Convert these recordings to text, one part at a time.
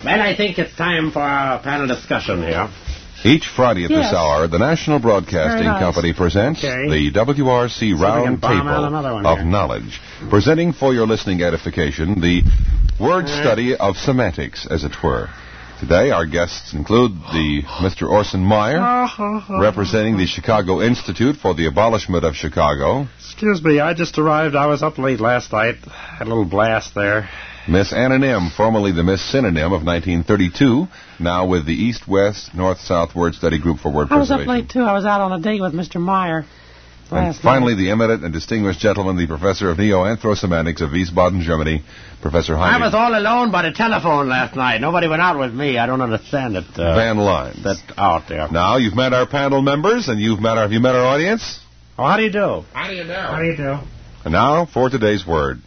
Well, I think it's time for our panel discussion here. Each Friday at this hour, the National Broadcasting Company presents the WRC Round Table of Knowledge, presenting for your listening edification the word study of semantics, as it were. Today, our guests include Mr. Orson Meyer, representing the Chicago Institute for the Abolishment of Chicago. Excuse me, I just arrived. I was up late last night. Had a little blast there. Miss Anna Nim, formerly the Miss Synonym of 1932, now with the East-West, North-South Word Study Group for Word Preservation. I was up late, too. I was out on a date with Mr. Meyer. And finally, the eminent and distinguished gentleman, the Professor of Neo-Anthrosemantics of Wiesbaden, Germany, Professor Heine. I was all alone by the telephone last night. Nobody went out with me. I don't understand it. Van Lines. That's out there. Now, you've met our panel members, and have you met our audience? Oh, how do you do? How do you do? How do you do? And now, for today's word.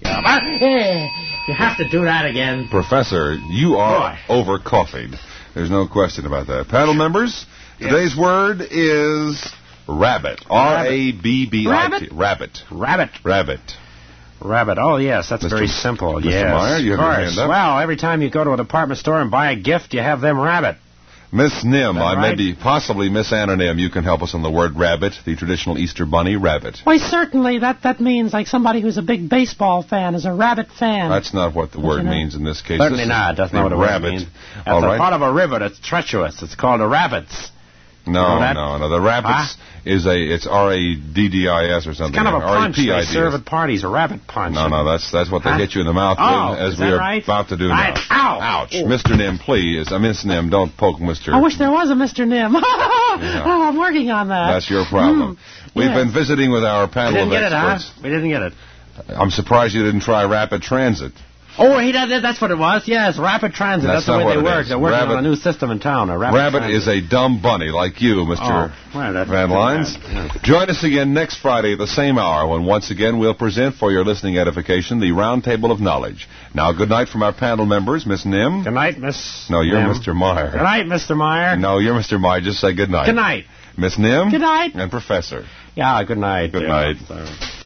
You have to do that again. Professor, you are over-coffeed. There's no question about that. Panel members, today's word is rabbit. R-A-B-B-I-T. Rabbit. Rabbit. Rabbit. Rabbit. Oh, yes, that's very simple. Mr. Yes, Meyer, you have your hand up. Well, every time you go to a department store and buy a gift, you have them rabbit. Miss Nim, maybe possibly Miss Anna Nim, you can help us on the word rabbit, the traditional Easter bunny, rabbit. Why, certainly. That means like somebody who's a big baseball fan is a rabbit fan. That's not what the word means in this case. Certainly not. That's not what a rabbit means. That's a part of a river that's treacherous. It's called a rabbits. No. The rabbits it's R-A-D-D-I-S or something. It's kind of a punch they serve at parties, a rabbit punch. No, that's what they hit you in the mouth with, as we are about to do now. Ow! Ouch. Mr. Nim, please. Miss Nim, don't poke Mr. I wish there was a Mr. Nim. Oh, I'm working on that. That's your problem. We've been visiting with our panel of experts. We didn't get it. I'm surprised you didn't try rapid transit. Oh, that's what it was. Yes, rapid transit. That's the way they work. They're working on a new system in town. Rabbit is a dumb bunny like you, Mr. Van Lines. Join us again next Friday at the same hour when once again we'll present for your listening edification the Round Table of Knowledge. Now, good night from our panel members, Miss Nim. Good night, Miss No, you're Nim. Mr. Meyer. Good night, Mr. Meyer. No, you're Mr. Meyer. Just say good night. Good night. Miss Nim. Good night. And Professor. Yeah, good night. Good night.